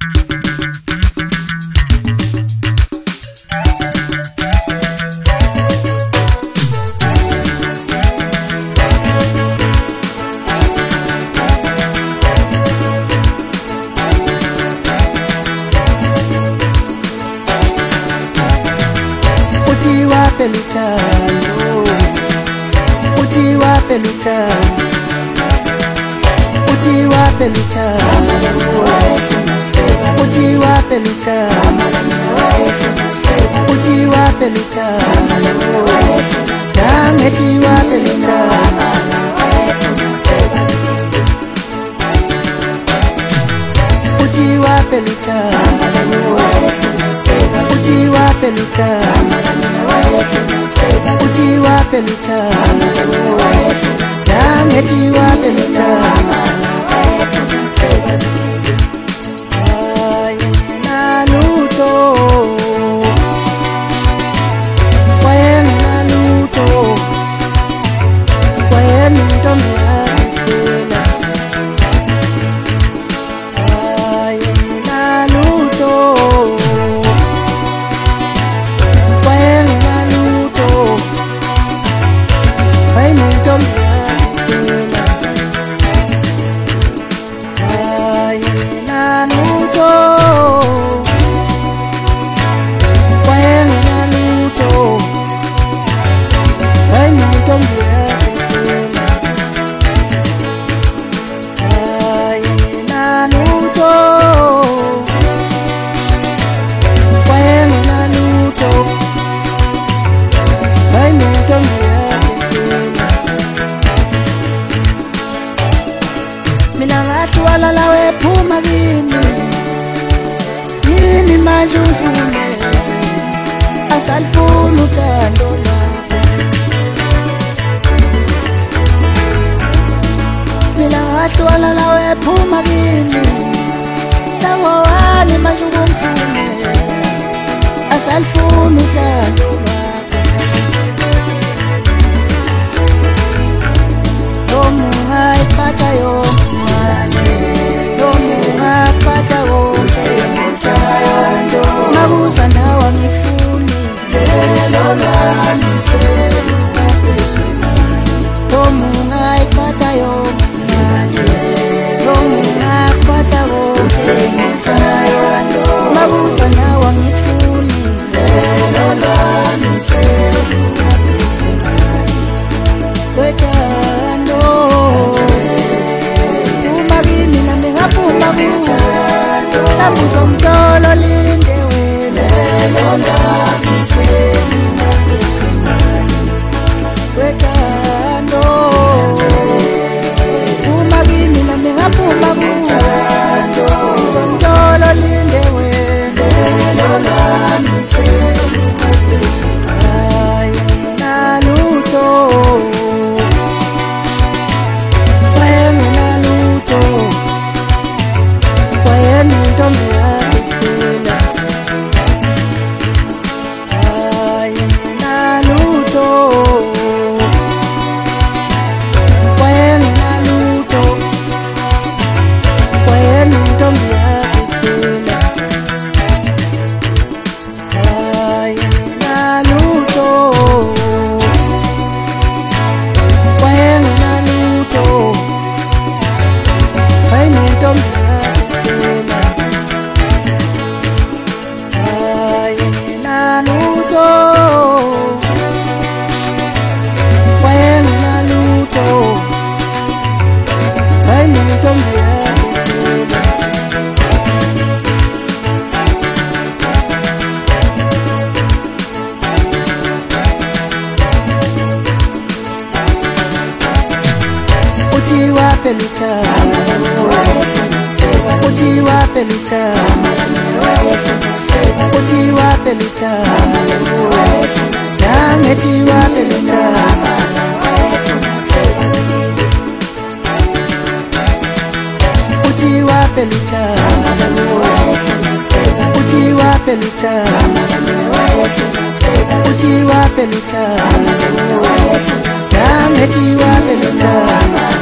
pelutano, uti wa pelutano, uti wa pelutano, uti wa pelutano, uti wa pelutano, uti wa pelutano. Uti wa pelutano, uti wa pelutano, uti wa pelutano, uti wa pelutano. Ay naluto, ay naluto, ay naluto. Lawe phuma kimi yini manje uvumeze asalifuna uthando lwakho mina ngahlwala lawe phuma kimi sawani manje uvumeze asalifuna uthando lwakho omunga iphatha yonke Mabuza nawa ngifuni velo lami Omunga ipata yonke Omunga ipata yonke Mabuza nawa ngifuni velo lami Wetando Umagini na mingapuma kuwa Nabuza umtolo linde wele Wetando Umagini na mingapuma kuwa Nabuza umtolo linde wele Ay naluto Uti wa pelutano, uti wa pelutano, uti wa pelutano, uti wa pelutano. Uti wa pelutano, uti wa pelutano, uti wa pelutano, uti wa pelutano.